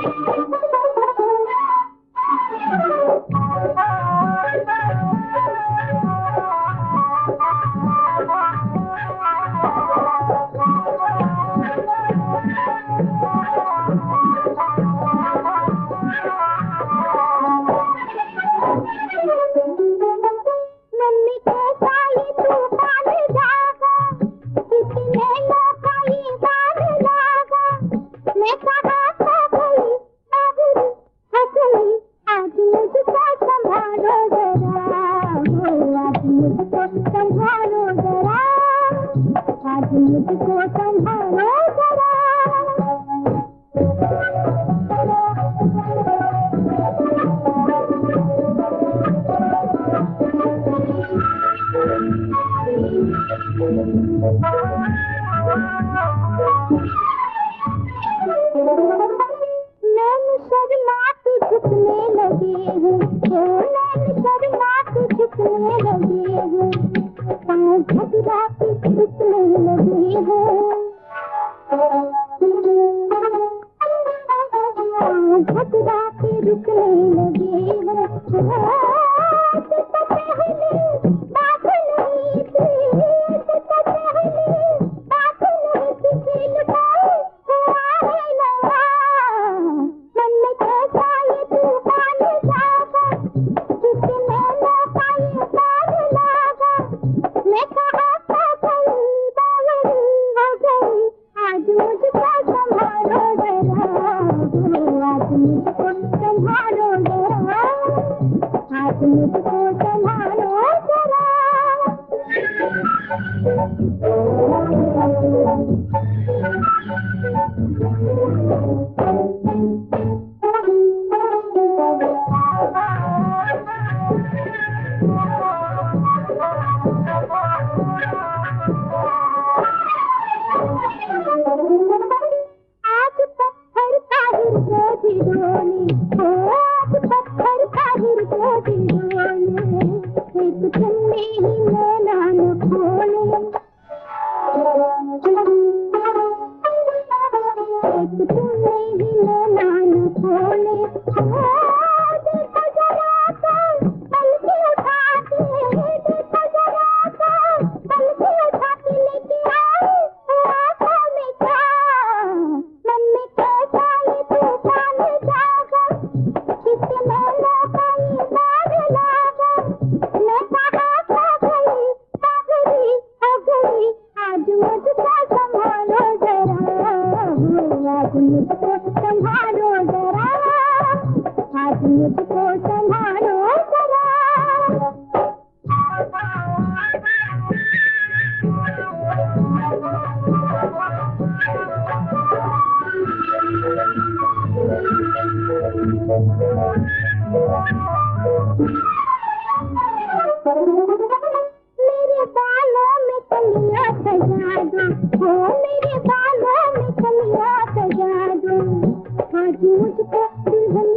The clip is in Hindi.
मुझको संभालो जरा। नैन शर्मात झुकने लगे हैं, नैन शर्मात झुकने लगे हैं, पाँव घबराते झुकने लगे हैं, पाँव घबराते रुकने लगे हैं। बात नहीं थी, बात नहीं थी, खेल पाए हुआ है नवा। मन में कैसा ये तूफान जागा, जिससे मैं न पाई पार लागा। मैं कहाँ पागल पागल हो गई, आज मुझको संभालो जरा, आज मुझको संभालो जरा, आज मुझको संभालो जरा। आज पत्थर का हृदय भिगोने, आज पत्थर का हृदय भिगोने, एक तुमने ही नैना न खोले, एक तुमने ही नैना न खोले। देखो जरा सा पलके उठा के, देखो जरा सा पलके उठा के लेके आए आँखों में क्या। मन में कैसा ये तूफान जागा, जिससे मैं न पाई पार लागा। मैं कहाँ पागल पागली हो गई, आज मुझको संभालो जरा, आज मुझको संभालो जरा, आज मुझको संभालो जरा। मेरे बालों में कलियां सजा दो, मेरे बालों में कलियां सजा दो, आज मुझको दुल्हन